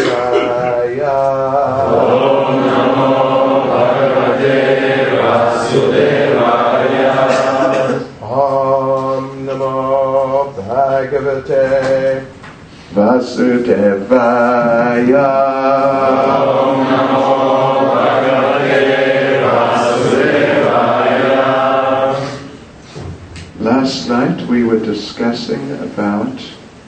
Vasudevaya. Om Namo Bhagavate Vasudevaya. Om Namo Bhagavate Vasudevaya. Om Namo Bhagavate Vasudevaya. Last night we were discussing about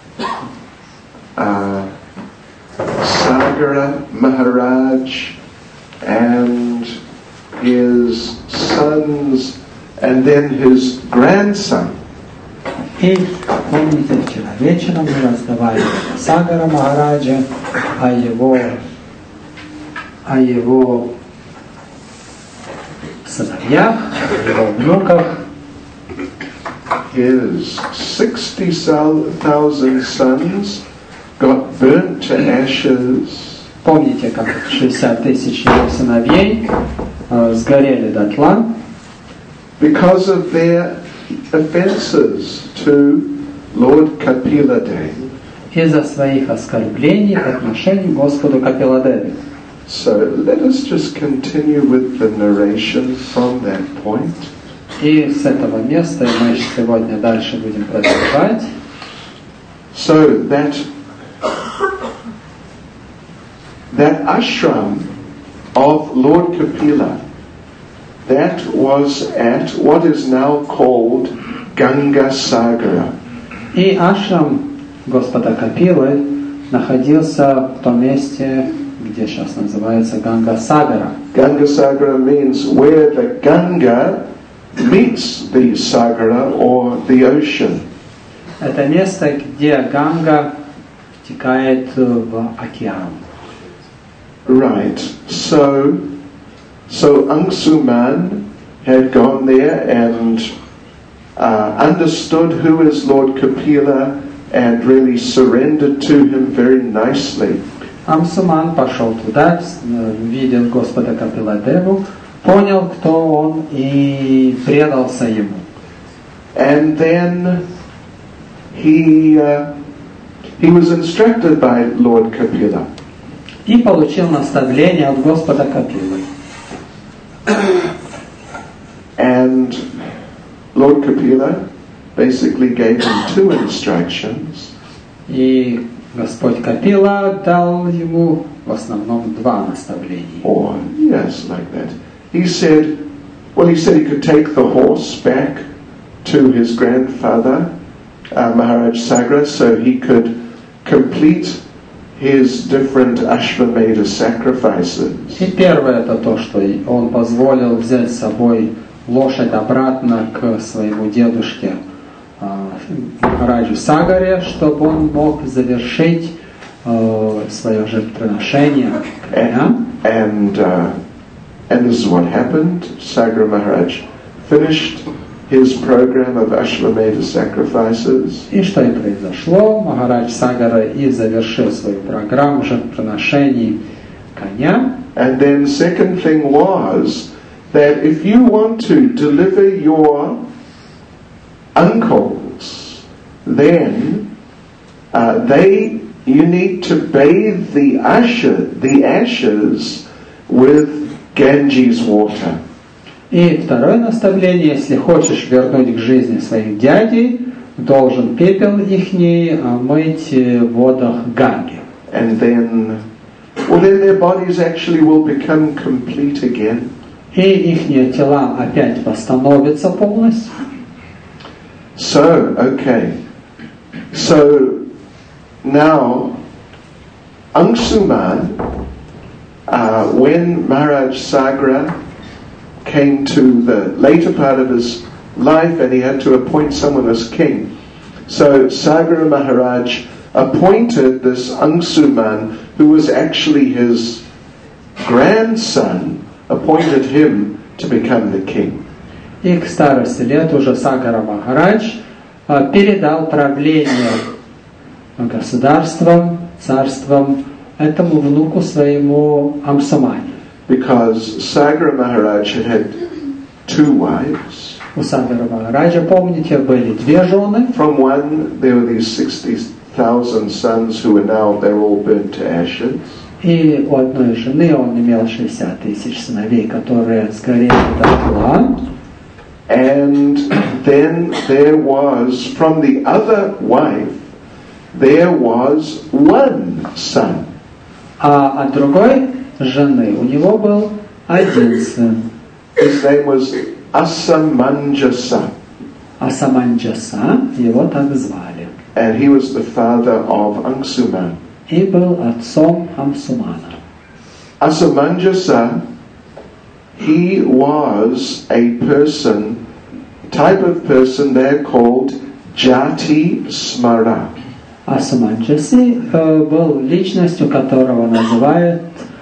Sagara Maharaj and his sons and then his grandson. И помните, вчера вечером мы разговаривали о Сагара Махараджа, о его сыновьях, о его внуках. His 60,000 sons got burnt to ashes. Помните, как 60 тысяч его сыновей сгорели дотла Because of their offenses to Lord Kapila Dev. из-за своих оскорблений по отношению к Господу Капиладеве. So let us just continue with the narration from that point. И с этого места мы сегодня дальше будем продолжать. So that ashram of Lord Kapila, that was at what is now called Ganga Sagara. И ашрам Господа Капилы находился в том месте, где сейчас называется Ганга Сагара. Ganga Sagara means where the Ganga meets the Sagara or the ocean. Это место, где Ганга втекает в океан. Right. So Angsuman had gone there and understood who is Lord Kapila and really surrendered to him very nicely. Амсуман пошел туда, видел Господа Капиладеву, понял, кто он, и предался ему. And then he was instructed by Lord Kapila. И получил наставление от Господа Капилы. And Lord Kapila basically gave him two instructions. И Господь Капила дал ему в основном два наставления. Or, yes, like that. He said he could take the horse back to his grandfather, Maharaj Sagara, so he could complete his different Ashvamedha sacrifices. И первое это то, что он позволил взять с собой лошадь обратно к своему дедушке Махараджу Сагаре, чтобы он мог завершить свое жертвоприношение. And this is what happened. Sagara Maharaj finished his program of Ashvamedha sacrifices. И что и произошло. Махарадж Сагара и завершил свою программу жертвоприношений коня. And then second thing was that if you want to deliver your uncles, then you need to bathe the ashes with Ganges water. И второе наставление, если хочешь вернуть к жизни своих дядей, должен пепел ихний мыть в водах Ганги. And then their bodies actually will become complete again. И ихние тела опять восстановятся полностью. So now Angsuman, when Maharaj Sagara came to the later part of his life and he had to appoint someone as king, so Sagara Maharaj appointed this Angsuman, who was actually his grandson, appointed him to become the king. И к старости лет уже Сагара Махарадж передал правление государством, царством этому внуку своему Амсумане. Because Sagara Maharaj had two wives. У Сагара Махараджа, помните, были две жены. From one there were these 60,000 1,000 sons who are now, they're all burnt to ashes. И у одной жены он имел 60 тысяч сыновей, которые сгорели дотла. And then there was, from the other wife, there was one son. А от другой жены у него был один сын. His name was Asamanjasa. Асаманджаса, его так звали. And he was the father of Angsuman. И был отцом Амсумана. Asamanjasa, he was a person, type of person there called Jati Smara. Асаманджаси был личностью, которого называют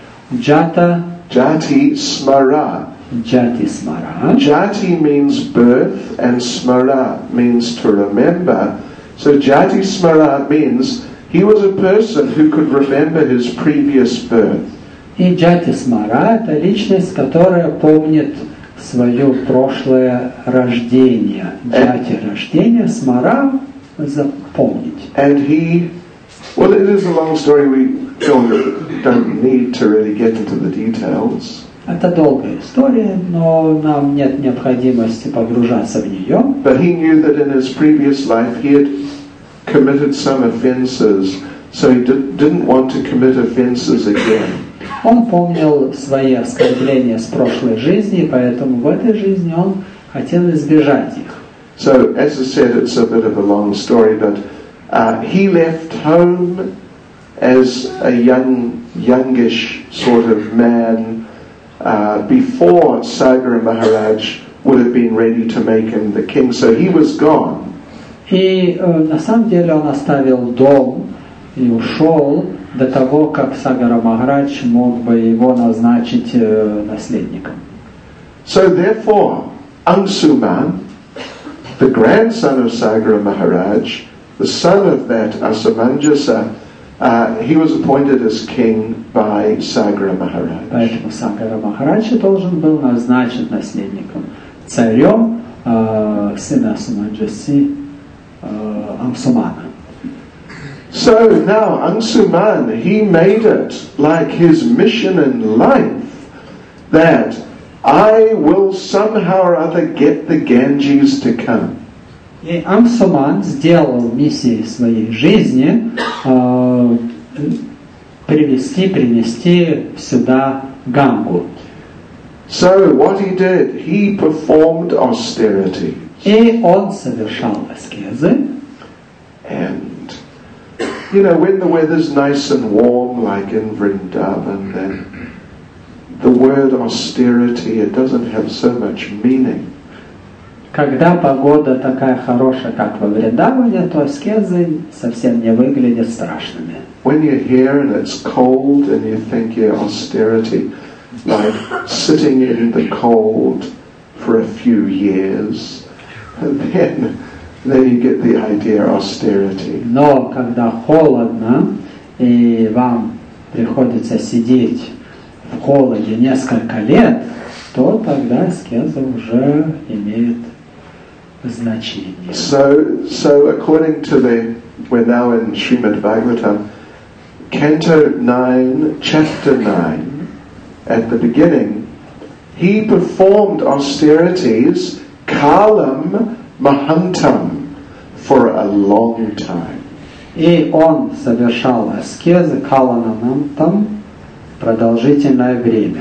Jati Smara. Jati Smara. Jati means birth and Smara means to remember. So Jati Smara means he was a person who could remember his previous birth. И Джати Смара – это личность, которая помнит свое прошлое рождение. Джати – рождение, Смара – запомнить. And he, well, it is a long story. We don't need to really get into the details. Это долгая история, но нам нет необходимости погружаться в нее. But he knew that in his previous life he had committed some offenses, so he didn't want to commit offenses again. Он помнил свои оскорбления с прошлой жизни, и поэтому в этой жизни он хотел избежать их. So, as I said, it's a bit of a long story, but he left home as a youngish sort of man before Sagara Maharaj would have been ready to make him the king. So he was gone. И на самом деле он оставил дом и ушел до того, как Сагара Махарадж мог бы его назначить наследником. So therefore, Angsuman, the grandson of Sagara Maharaj, the son of that Asamanjasa, he was appointed as king by Sagara Maharaj. Поэтому Сагара Махарадж должен был назначить наследником, царем сына Асаманджаси Амсумана. So now Angsuman, he made it like his mission in life that I will somehow or other get the Ganges to come. И Амсуман сделал миссией своей жизни принести сюда Гангу. So what he did, he performed austerity. И он совершал аскезы. And, you know, when the weather's nice and warm, like in Vrindavan, then the word austerity, it doesn't have so much meaning. Когда погода такая хорошая, как во Вриндаване, то аскезы совсем не выглядят страшными. When you're here and it's cold and you think, yeah, austerity, like sitting in the cold for a few years, and then you get the idea austerity. Но когда холодно и вам приходится сидеть в холоде несколько лет, то тогда аскеза уже имеет значение. So according to we're now in Srimad Bhagavatam, Canto 9, Chapter 9, at the beginning, he performed austerities, kalam mahantam, for a long time. И он совершал аскезы каланамантам продолжительное время.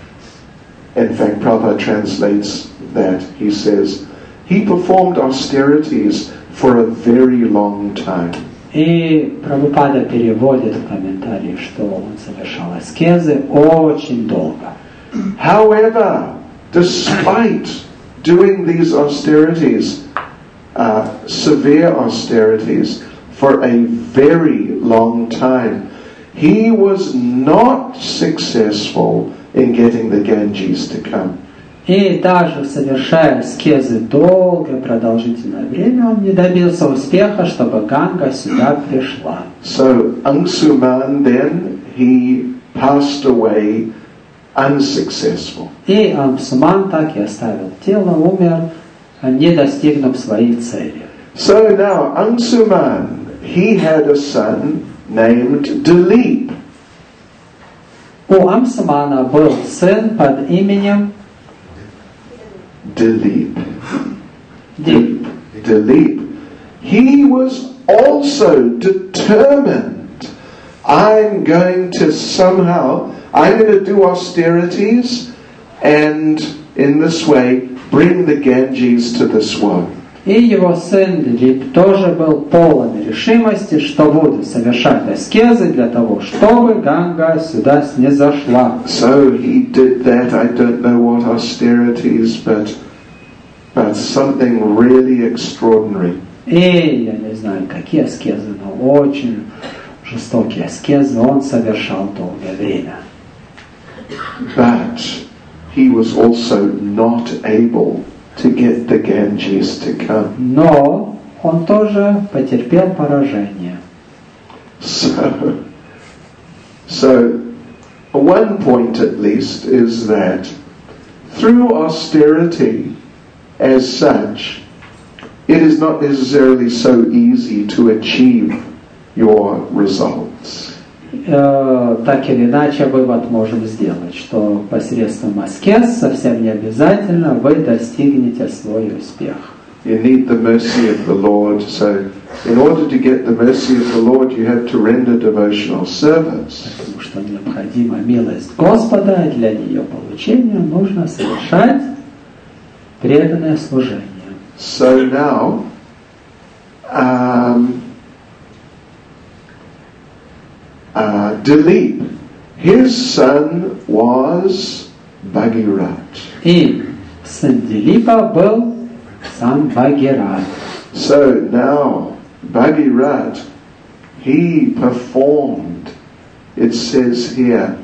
In fact, Prabhupada translates that. He says, he performed austerities for a very long time. И Прабхупада переводит в комментарии, что он совершал аскезы очень долго. However, despite doing these austerities, severe austerities, for a very long time, he was not successful in getting the Ganges to come. И даже совершая аскезы долгое продолжительное время, он не добился успеха, чтобы Ганга сюда пришла. So Angsuman then he passed away unsuccessful. И Амсуман так и оставил тело, умер, не достигнув своей цели. So now Angsuman, he had a son named Dilip. У Амсмана был сын под именем Dilip. Дилип. Dilip. He was also determined, I'm going to do austerities and in this way bring the Ganges to this world. И его сын Дилип тоже был полон решимости, что буду совершать аскезы для того, чтобы Ганга сюда снизошла. So he did that. I don't know what austerities, but something really extraordinary. И я не знаю, какие аскезы, но очень жестокие аскезы он совершал долгое время. But he was also not able to get the Ganges to come. Но он тоже потерпел поражение. So one point at least is that through austerity as such, it is not necessarily so easy to achieve your results. Так или иначе, вывод можем сделать, что посредством аскез совсем не обязательно вы достигнете свой успех. You need the mercy of the Lord. So, in order to get the mercy of the Lord, you have to render devotional service. Потому что необходима милость Господа, и для ее получения нужно совершать преданное служение. So now, Dilip, his son was Bhagirat. И сын Дилипа был сам Бхагират. So now, Bhagirat, he performed, it says here,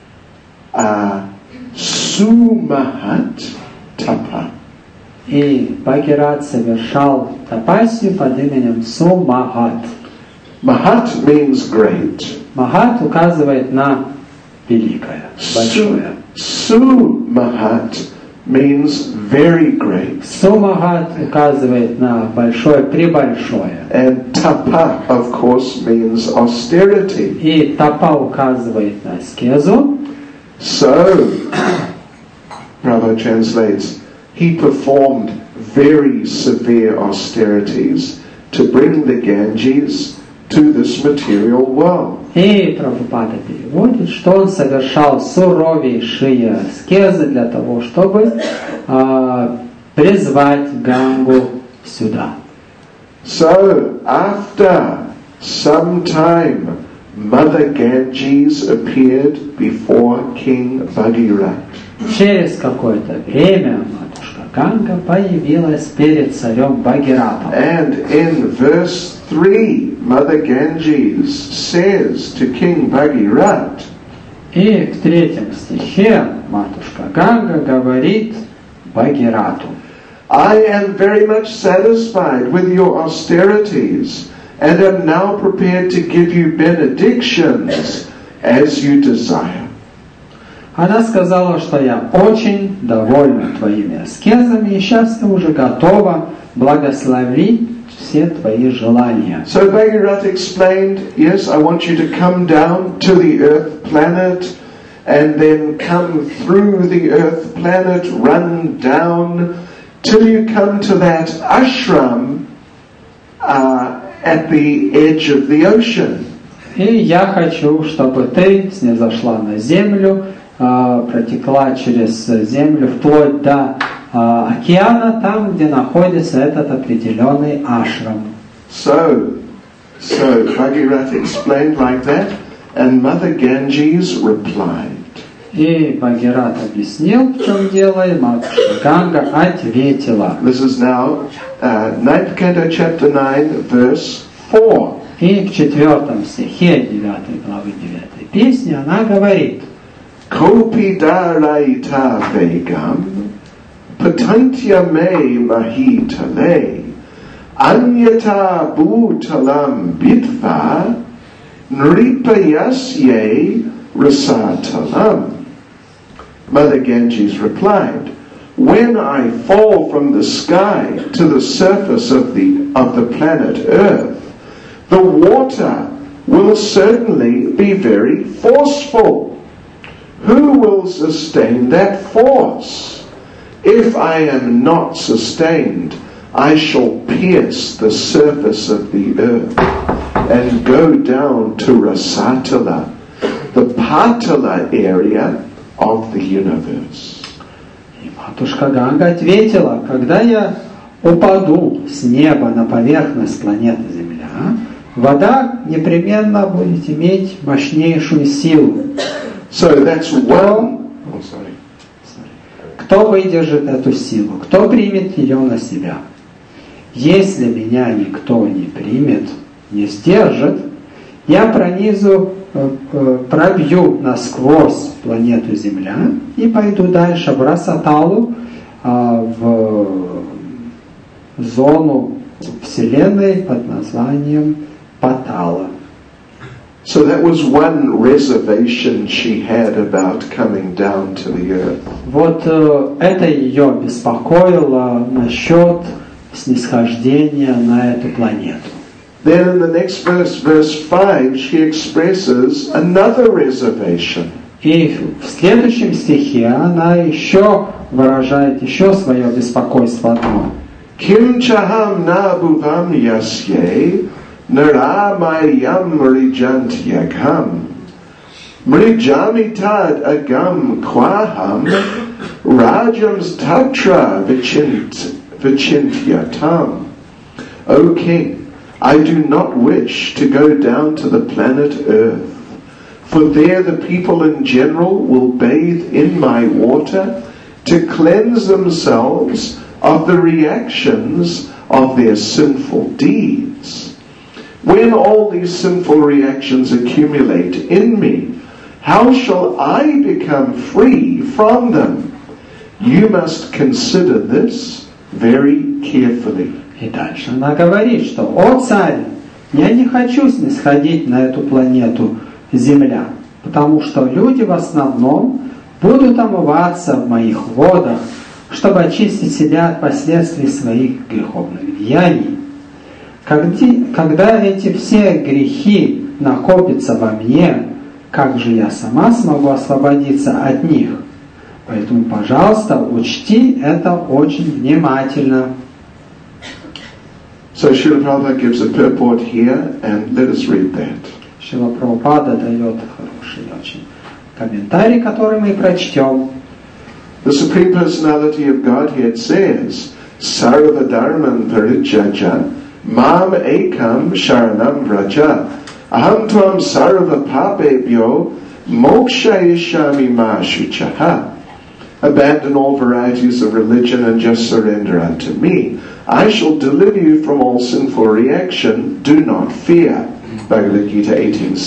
Sumahat Tapa. И Бхагират совершал тапасию под именем Сумахат. Mahat means great. Махат указывает на великое, большое. Sumahat means very great. Сумахат указывает на большое, пребольшое. And tapa, of course, means austerity. И тапа указывает на аскезу. So, Prabhupada translates, he performed very severe austerities to bring the Ganges to this material world. И Прабхупада переводит, что он совершал суровейшие аскезы для того, чтобы призвать Гангу сюда. So, after some time, Mother Ganges appeared before King Bhagirat. Через какое-то время матушка Ганга появилась перед царем Бхагиратом. And in verse 3, Mother Ganges says to King Bhagirat, И в 3 стихе матушка Ганга говорит Бхагирату: I am very much satisfied with your austerities and am now prepared to give you benedictions as you desire. Она сказала, что я очень довольна твоими аскезами, и сейчас я уже готова благословить все твои желания. So Bhagirat explained, yes, I want you to come down to the earth planet and then come through the earth planet, run down till you come to that ashram at the edge of the ocean. И я хочу, чтобы ты снизошла на землю, протекла через землю вплоть до океана, там, где находится этот определенный ашрам. So Bhagirat explained like that, and Mother Ganges replied. И Бхагират объяснил, в чем дело, и матушка Ганга ответила. This is now 9th Canto, chapter 9, verse 4. И в 4 стихе 9 главы 9 песни она говорит: Kopi daraita vegam, patantya me mahitale, anyata bhutalam bitva, nripayasye rasatalam. Mother Ganges replied, when I fall from the sky to the surface of the planet Earth, the water will certainly be very forceful. Who will sustain that force? If I am not sustained, I shall pierce the surface of the earth and go down to Rasatala, the Patala area of the universe. И матушка Ганга ответила: когда я упаду с неба на поверхность планеты Земля, вода непременно будет иметь мощнейшую силу. So that's one. Oh, sorry. Кто выдержит эту силу? Кто примет ее на себя? Если меня никто не примет, не сдержит, я пробью насквозь планету Земля и пойду дальше в Расаталу, в зону Вселенной под названием Патала. So that was one reservation she had about coming down to the earth. Вот это ее беспокоило насчет снисхождения на эту планету. Then in the next verse, verse 5, she expresses another reservation. И в следующем стихе она еще выражает еще свое беспокойство одно. Kim chaham na buvam yasye naramayam mrijant yagham mrijamitad agam quaham rajams tatra vichintyatam. O king, I do not wish to go down to the planet Earth, for there the people in general will bathe in my water to cleanse themselves of the reactions of their sinful deeds. When all these sinful reactions accumulate in me, how shall I become free from them? You must consider this very carefully. И дальше она говорит, что: «О царь, я не хочу снисходить на эту планету Земля, потому что люди в основном будут омываться в моих водах, чтобы очистить себя от последствий своих греховных деяний. Когда эти все грехи накопятся во мне, как же я сама смогу освободиться от них? Поэтому, пожалуйста, учти это очень внимательно». So Srila Prabhupada gives a purport here, and let us read that. Шрила Прабхупада дает хороший очень комментарий, который мы прочтем. The Supreme Personality of Godhead says, Sarva Dharman Parijaja Mam Ekam Sharanam Vraja Aham Tvam Sarva Papebhyo Mokshayishami Ma Shuchaha. Abandon all varieties of religion and just surrender unto me. I shall deliver you from all sinful reaction. Do not fear. Bhagavad Gita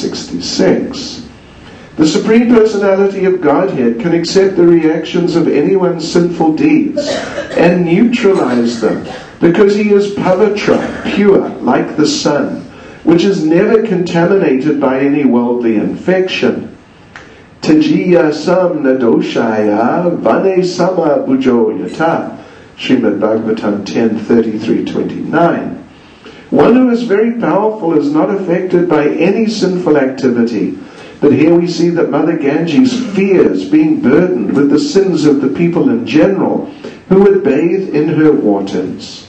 1866. The Supreme Personality of Godhead can accept the reactions of anyone's sinful deeds and neutralize them, because he is pavitra, pure, like the sun, which is never contaminated by any worldly infection. Tajiya sam nadoshaya vane sama bujo yata. Srimad Bhagavatam 10:33-29. One who is very powerful is not affected by any sinful activity. But here we see that Mother Ganges fears being burdened with the sins of the people in general who would bathe in her waters.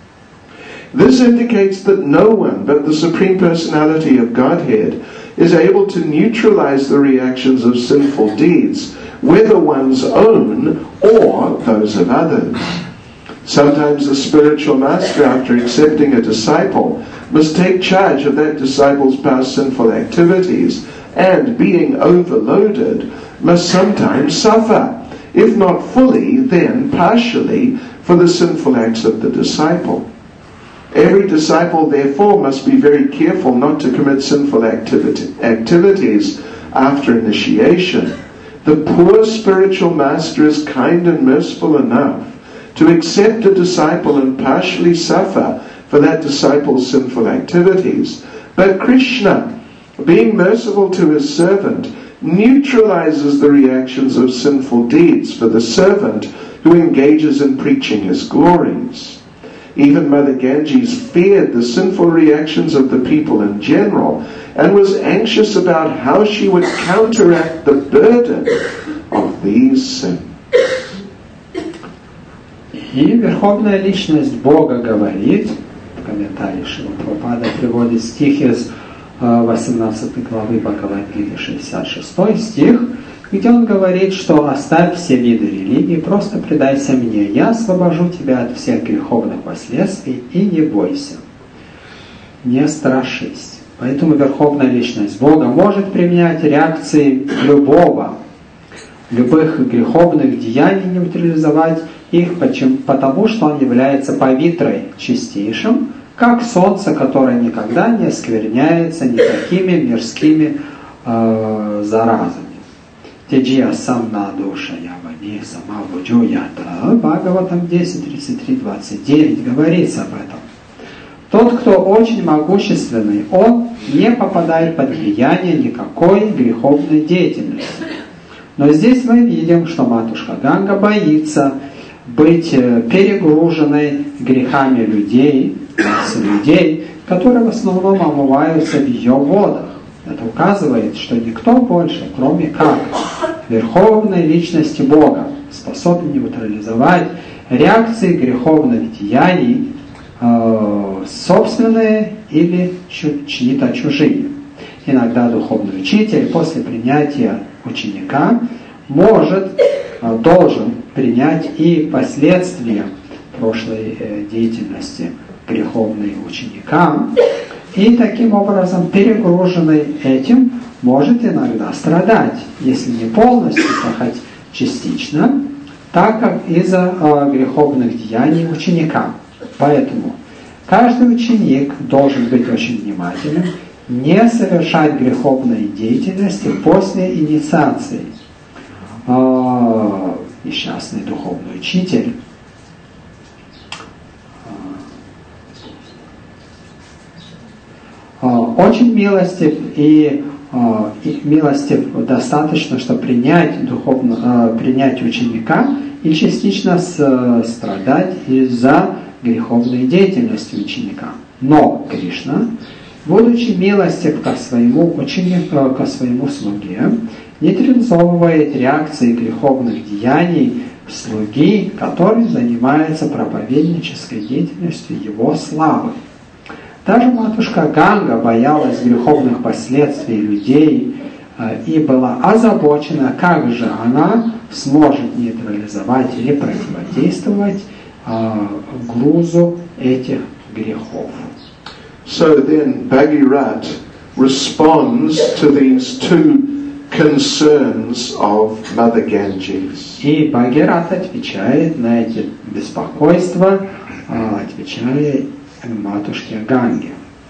This indicates that no one but the Supreme Personality of Godhead is able to neutralize the reactions of sinful deeds, whether one's own or those of others. Sometimes the spiritual master, after accepting a disciple, must take charge of that disciple's past sinful activities, and being overloaded, must sometimes suffer, if not fully, then partially, for the sinful acts of the disciple. Every disciple, therefore, must be very careful not to commit sinful activities after initiation. The poor spiritual master is kind and merciful enough to accept a disciple and partially suffer for that disciple's sinful activities. But Krishna, being merciful to his servant, neutralizes the reactions of sinful deeds for the servant who engages in preaching his glories. Even Mother Ganges feared the sinful reactions of the people in general and was anxious about how she would counteract the burden of these sins. И Верховная Личность Бога говорит, в комментарии Шрила Прабхупада приводит стих из 18 главы Бхагавад-гиты, 66 стих, где он говорит, что оставь все виды религии, просто предайся мне, я освобожу тебя от всех греховных последствий и не бойся, не страшись. Поэтому Верховная Личность Бога может применять реакции любых греховных деяний, нейтрализовать их, потому что он является павитрой чистейшим, как солнце, которое никогда не оскверняется никакими мирскими заразами. Теджия самна душа явани сама буджу ята. Бхагаватам 10.33.29 говорится об этом. Тот, кто очень могущественный, он не попадает под влияние никакой греховной деятельности. Но здесь мы видим, что матушка Ганга боится быть перегруженной грехами людей, которые в основном омываются в ее водах. Это указывает, что никто больше, кроме как Верховной Личности Бога, способен нейтрализовать реакции греховных деяний, собственные или чьи-то чужие. Иногда духовный учитель после принятия ученика должен принять и последствия прошлой деятельности греховной ученика, и таким образом, перегруженный этим, может иногда страдать, если не полностью, то хоть частично, так как из-за греховных деяний ученика. Поэтому каждый ученик должен быть очень внимательным, не совершать греховной деятельности после инициации. Несчастный духовный учитель очень милостив и милостив достаточно, чтобы принять ученика и частично страдать из-за греховной деятельности ученика. Но Кришна, будучи милостив ко своему слуге, нейтрализовывает реакции греховных деяний слуги, который занимается проповеднической деятельностью его славы. Даже матушка Ганга боялась греховных последствий людей и была озабочена, как же она сможет нейтрализовать или противодействовать грузу этих грехов. So then Bhagirath responds to these two concerns of Mother Ganges. И Бхагират отвечает на эти беспокойства, отвечая матушке Ганге.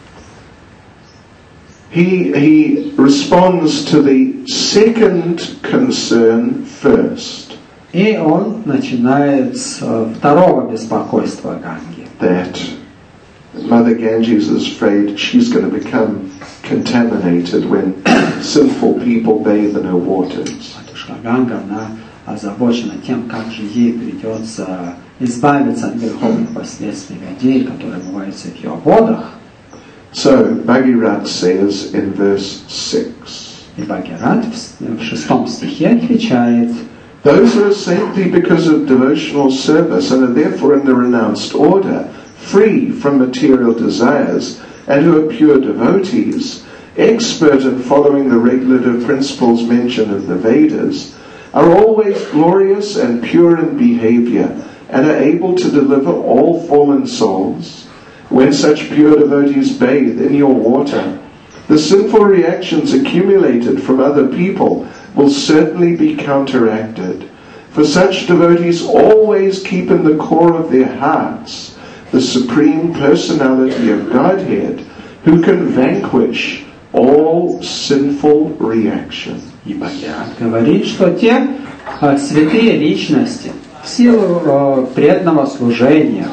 He responds to the second concern first. И он начинает с второго беспокойства Ганги. That Mother Ganges is afraid she's going to become contaminated when sinful people bathe in her waters. Матушка Ганга, она озабочена тем, как же ей придется избавиться от греховных последствий людей, которые омываются в ее водах. So Bhagirath says in verse 6. И Бхагират в 6 стихе отвечает: Those who are saintly because of devotional service and are therefore in the renounced order, free from material desires, and who are pure devotees, expert in following the regulative principles mentioned in the Vedas, are always glorious and pure in behavior, and are able to deliver all fallen souls. When such pure devotees bathe in your water, the sinful reactions accumulated from other people will certainly be counteracted. For such devotees always keep in the core of their hearts the Supreme Personality of Godhead, who can vanquish all sinful reaction. И Бхагират говорит, что те святые личности в силу преданного служения,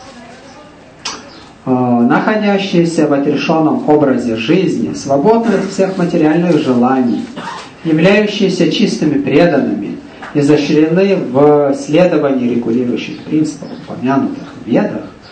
находящиеся в отрешенном образе жизни, свободны от всех материальных желаний, являющиеся чистыми преданными, изощрены в следовании регулирующих принципов, упомянутых в Ведах,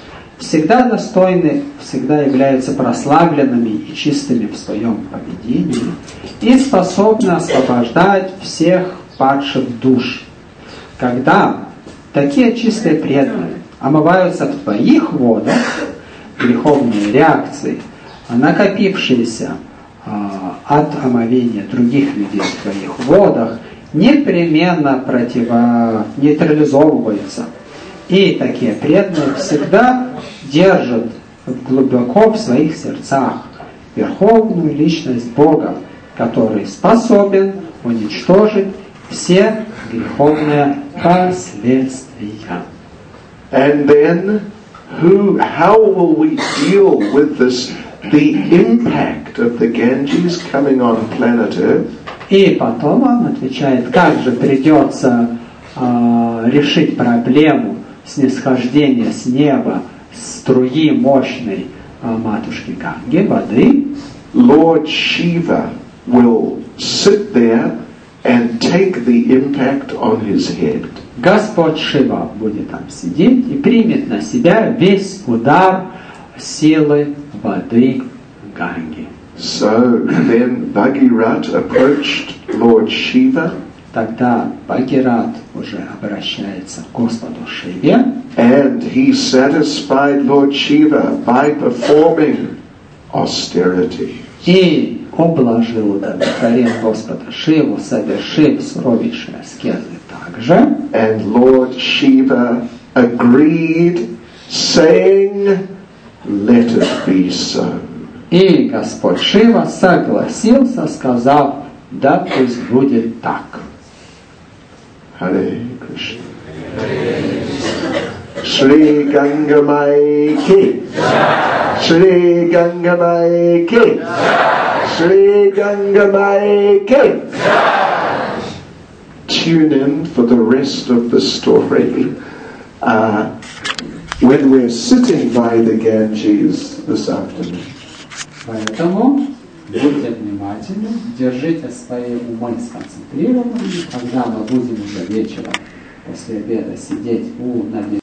всегда достойны, всегда являются прославленными и чистыми в своем поведении и способны освобождать всех падших душ. Когда такие чистые преданные омываются в твоих водах, греховные реакции, накопившиеся от омовения других людей в твоих водах, непременно нейтрализовываются. И такие преданные всегда держат глубоко в своих сердцах верховную личность Бога, который способен уничтожить все греховные последствия. And then, how will we deal with the impact of the Ganges coming on planet Earth? И потом он отвечает, как же придется решить проблему снисхождения с неба струи мощной матушки Ганги, воды. Lord Shiva will sit there and take the impact on his head. Господь Шива будет там сидеть и примет на себя весь удар силы воды Ганги. So then Bhagirath approached Lord Shiva. Тогда Бхагират уже обращается к Господу Шиве. And he satisfied Lord Shiva by performing austerity. И ублажил, удовлетворил Господа Шиву, совершив суровейшие аскезы также. And Lord Shiva agreed, saying, "Let it be so." И Господь Шива согласился, сказав, да пусть будет так. Hare Krishna. Shri Ganga Mai Ki. Shri Ganga Mai Ki. Shri Ganga Mai Ki. Tune in for the rest of the story when we're sitting by the Ganges this afternoon. Поэтому будьте внимательны, держите свои умы сконцентрированными, когда мы будем уже вечером после обеда сидеть у